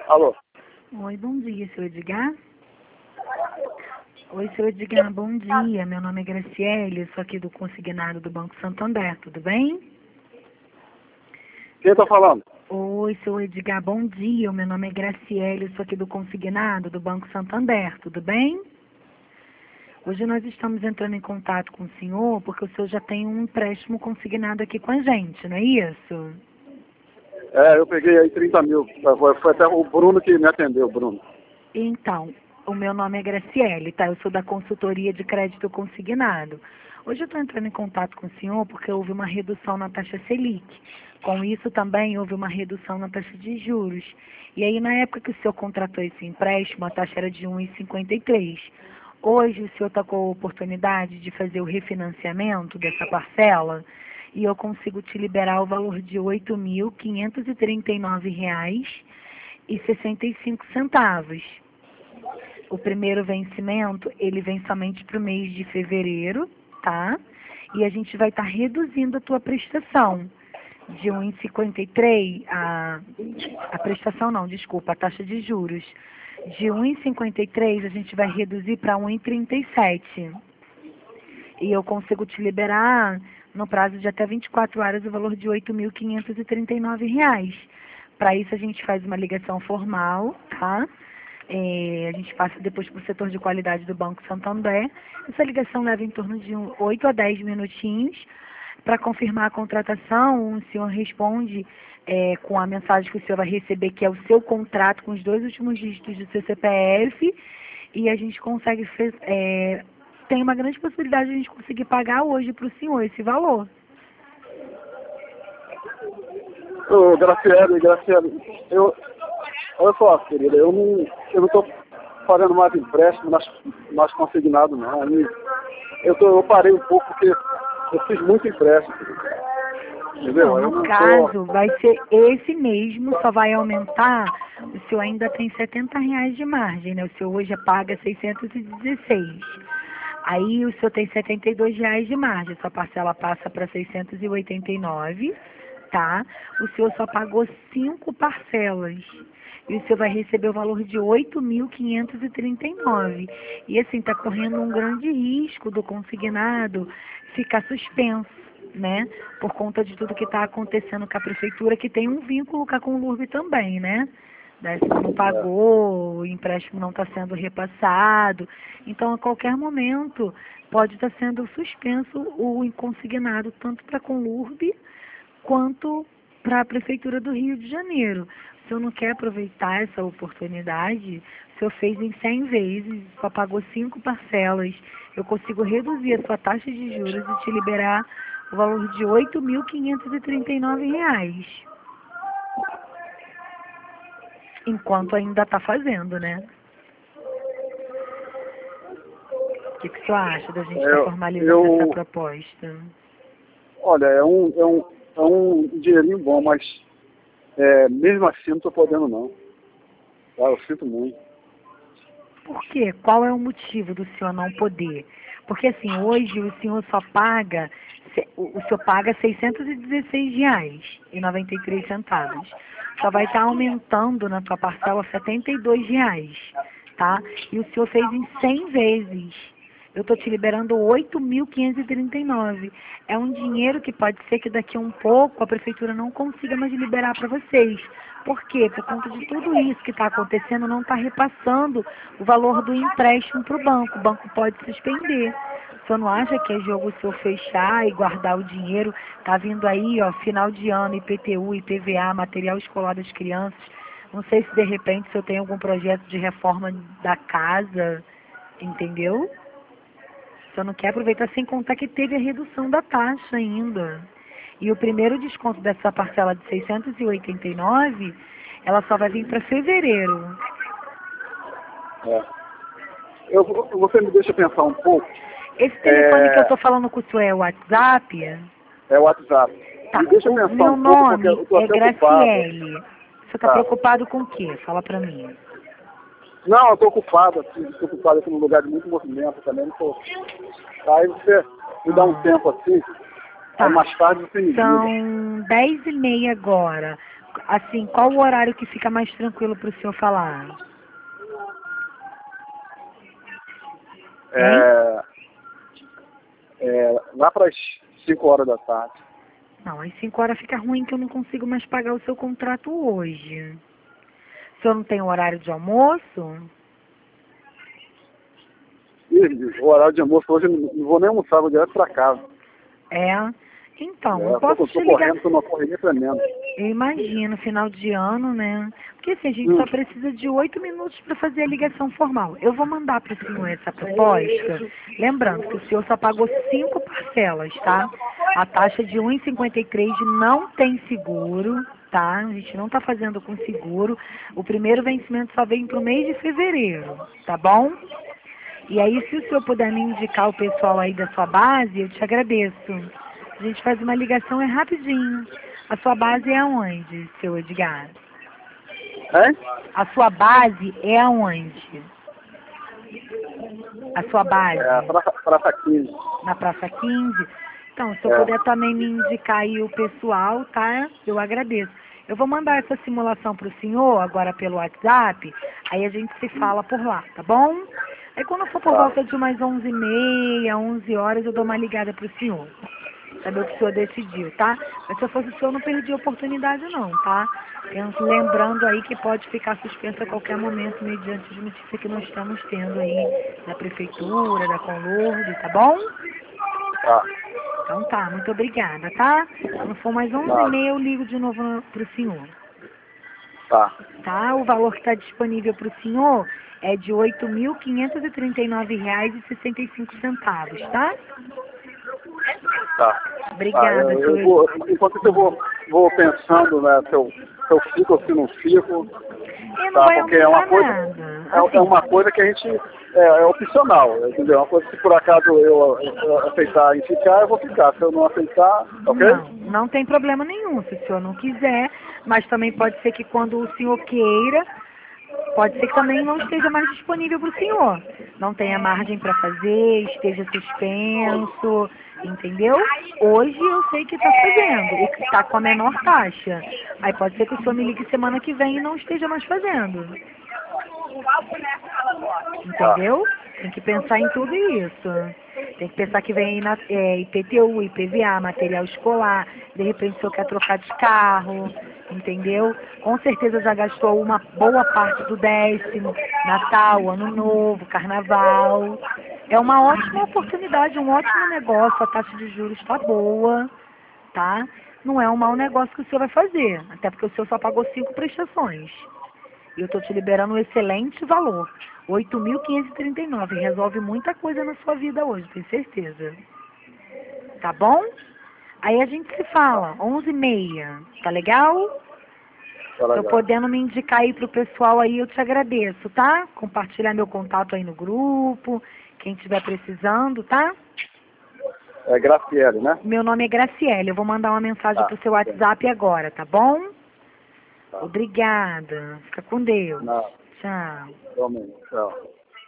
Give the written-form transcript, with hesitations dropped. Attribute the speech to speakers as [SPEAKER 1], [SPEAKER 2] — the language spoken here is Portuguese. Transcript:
[SPEAKER 1] Alô?
[SPEAKER 2] Oi, bom dia, seu Edgar. Oi, seu Edgar, bom dia. Meu nome é Graciele, sou aqui do consignado do Banco Santander, tudo bem?
[SPEAKER 1] Quem tá falando?
[SPEAKER 2] Oi, seu Edgar, bom dia. Meu nome é Graciele, sou aqui do consignado do Banco Santander, tudo bem? Hoje nós estamos entrando em contato com o senhor porque o senhor já tem um empréstimo consignado aqui com a gente, não é isso?
[SPEAKER 1] Eu peguei aí 30 mil. Foi até o Bruno que me atendeu, Bruno.
[SPEAKER 2] Então, o meu nome é Graciele, tá? Eu sou da consultoria de crédito consignado. Hoje eu estou entrando em contato com o senhor porque houve uma redução na taxa Selic. Com isso também houve uma redução na taxa de juros. E aí na época que o senhor contratou esse empréstimo, a taxa era de 1,53. Hoje o senhor está com a oportunidade de fazer o refinanciamento dessa parcela e eu consigo te liberar o valor de R$ 8.539,65. O primeiro vencimento, ele vem somente para o mês de fevereiro, tá? E a gente vai estar reduzindo a tua prestação de 1,53, a prestação não, desculpa, a taxa de juros. De 1,53 a gente vai reduzir para 1,37. E eu consigo te liberar no prazo de até 24 horas o valor de R$ 8.539. Para isso a gente faz uma ligação formal, tá? A gente passa depois para o setor de qualidade do Banco Santander. Essa ligação leva em torno de 8 a 10 minutinhos. Para confirmar a contratação, o senhor responde com a mensagem que o senhor vai receber, que é o seu contrato com os 2 últimos dígitos do seu CPF, e a gente consegue, tem uma grande possibilidade de a gente conseguir pagar hoje para o senhor esse valor.
[SPEAKER 1] Ô, Graciele, olha só, querida, eu não tô fazendo mais empréstimo, mais consignado, não. Eu parei um pouco porque eu fiz muito empréstimo. Entendeu?
[SPEAKER 2] Não, no caso, vai ser esse mesmo, só vai aumentar. O senhor ainda tem R$ 70 de margem, né? O senhor hoje paga 616. Aí o senhor tem R$ 72 de margem, sua parcela passa para 689, tá? O senhor só pagou 5 parcelas. E o senhor vai receber o valor de 8.539. E assim, está correndo um grande risco do consignado ficar suspenso, né? Por conta de tudo que está acontecendo com a prefeitura, que tem um vínculo com a Conlurb também, né? Se não pagou, o empréstimo não está sendo repassado. Então, a qualquer momento, pode estar sendo suspenso o consignado, tanto para a Conlurb quanto para a Prefeitura do Rio de Janeiro. O senhor não quer aproveitar essa oportunidade? O senhor fez em 100 vezes, só pagou 5 parcelas. Eu consigo reduzir a sua taxa de juros e te liberar o valor de R$ 8.539. Enquanto ainda está fazendo, né? O que o senhor acha da gente estar formalizando essa proposta?
[SPEAKER 1] Olha, é um dinheirinho bom, mas mesmo assim não estou podendo não. Tá? Eu sinto muito.
[SPEAKER 2] Por quê? Qual é o motivo do senhor não poder? Porque assim, hoje o senhor só paga, o senhor paga R$ 616,93. Só vai estar aumentando na tua parcela R$ 72, tá? E o senhor fez em 100 vezes. Eu estou te liberando 8.539. É um dinheiro que pode ser que daqui a um pouco a prefeitura não consiga mais liberar para vocês. Por quê? Por conta de tudo isso que está acontecendo, não está repassando o valor do empréstimo para o banco. O banco pode suspender. O senhor não acha que é jogo o senhor fechar e guardar o dinheiro? Está vindo aí, ó, final de ano, IPTU, IPVA, material escolar das crianças. Não sei se de repente o senhor tem algum projeto de reforma da casa, entendeu? O senhor não quer aproveitar, sem contar que teve a redução da taxa ainda. E o primeiro desconto dessa parcela de 689, ela só vai vir para fevereiro.
[SPEAKER 1] Você me deixa pensar um pouco.
[SPEAKER 2] Esse telefone que eu estou falando com o senhor é o WhatsApp?
[SPEAKER 1] É o WhatsApp.
[SPEAKER 2] Tá.
[SPEAKER 1] Deixa eu pensar
[SPEAKER 2] Meu
[SPEAKER 1] um pouco,
[SPEAKER 2] nome
[SPEAKER 1] porque eu tô
[SPEAKER 2] é
[SPEAKER 1] até
[SPEAKER 2] Graciele.
[SPEAKER 1] ocupado.
[SPEAKER 2] Você está preocupado com o quê? Fala para mim.
[SPEAKER 1] Não, eu estou ocupado, assim, estou ocupado aqui num lugar de muito movimento também. Não tô... Aí você me dá um tempo assim,
[SPEAKER 2] Tá.
[SPEAKER 1] aí mais tarde você me diz.
[SPEAKER 2] São 10h30 agora. Assim, qual o horário que fica mais tranquilo para o senhor falar?
[SPEAKER 1] Lá para as 5 horas da tarde.
[SPEAKER 2] Não, às 5 horas fica ruim que eu não consigo mais pagar o seu contrato hoje. O senhor não tem horário de almoço?
[SPEAKER 1] E o horário de almoço hoje eu não vou nem almoçar, vou direto para casa.
[SPEAKER 2] É. Então, eu posso
[SPEAKER 1] Eu
[SPEAKER 2] te
[SPEAKER 1] tô
[SPEAKER 2] ligar.
[SPEAKER 1] correndo, tô numa correria tremenda.
[SPEAKER 2] Eu imagino, final de ano, né? Porque assim, a gente só precisa de 8 minutos para fazer a ligação formal. Eu vou mandar para o senhor essa proposta. Lembrando que o senhor só pagou 5 parcelas, tá? A taxa de 1,53 não tem seguro, tá? A gente não está fazendo com seguro. O primeiro vencimento só vem para o mês de fevereiro, tá bom? E aí, se o senhor puder me indicar o pessoal aí da sua base, eu te agradeço. A gente faz uma ligação, é rapidinho. A sua base é aonde, seu Edgar?
[SPEAKER 1] Hein?
[SPEAKER 2] A sua base é aonde? A sua base?
[SPEAKER 1] Praça 15.
[SPEAKER 2] Na Praça 15? Então, se eu puder também me indicar aí o pessoal, tá? Eu agradeço. Eu vou mandar essa simulação para o senhor, agora pelo WhatsApp, aí a gente se fala por lá, tá bom? Aí quando for por volta de umas 11h30, 11 horas, eu dou uma ligada para o senhor. Saber o que o senhor decidiu, tá? Mas se eu fosse o senhor, eu não perdi a oportunidade não, tá? Lembrando aí que pode ficar suspenso a qualquer momento, mediante de notícia que nós estamos tendo aí da prefeitura, da Conlurde, tá bom?
[SPEAKER 1] Tá.
[SPEAKER 2] Então tá, muito obrigada, tá? Quando for mais 11h30, eu ligo de novo pro senhor.
[SPEAKER 1] Tá.
[SPEAKER 2] Tá? O valor que está disponível para o senhor é de R$ 8.539,65, tá?
[SPEAKER 1] Tá.
[SPEAKER 2] Obrigada,
[SPEAKER 1] Eu
[SPEAKER 2] senhor.
[SPEAKER 1] vou, enquanto isso eu vou pensando, né, se eu fico ou se não fico.
[SPEAKER 2] E não
[SPEAKER 1] Tá,
[SPEAKER 2] vai
[SPEAKER 1] porque é uma
[SPEAKER 2] aumentar
[SPEAKER 1] coisa,
[SPEAKER 2] nada.
[SPEAKER 1] é
[SPEAKER 2] Assim,
[SPEAKER 1] uma coisa que a gente é opcional, entendeu? É uma coisa que se por acaso eu aceitar em ficar, eu vou ficar. Se eu não aceitar, ok?
[SPEAKER 2] não tem problema nenhum, se o senhor não quiser, mas também pode ser que quando o senhor queira, pode ser que também não esteja mais disponível para o senhor. Não tenha margem para fazer, esteja suspenso, entendeu? Hoje eu sei que está fazendo e que está com a menor taxa. Aí pode ser que o senhor me ligue semana que vem e não esteja mais fazendo. Entendeu? Tem que pensar em tudo isso. Tem que pensar que vem na, IPTU, IPVA, material escolar, de repente o senhor quer trocar de carro, entendeu? Com certeza já gastou uma boa parte do 10º, Natal, Ano Novo, Carnaval. É uma ótima oportunidade, um ótimo negócio, a taxa de juros está boa, tá? Não é um mau negócio que o senhor vai fazer, até porque o senhor só pagou 5 prestações. E eu estou te liberando um excelente valor. 8.539. Resolve muita coisa na sua vida hoje, tenho certeza. Tá bom? Aí a gente se fala, 11h30. Tá legal?
[SPEAKER 1] Tá legal.
[SPEAKER 2] Tô podendo me indicar aí pro pessoal aí, eu te agradeço, tá? Compartilhar meu contato aí no grupo, quem estiver precisando, tá?
[SPEAKER 1] É Graciele, né?
[SPEAKER 2] Meu nome é Graciele, eu vou mandar uma mensagem pro seu WhatsApp agora, tá bom? Obrigada. Fica com Deus.
[SPEAKER 1] Não.
[SPEAKER 2] Tchau.
[SPEAKER 1] Tchau.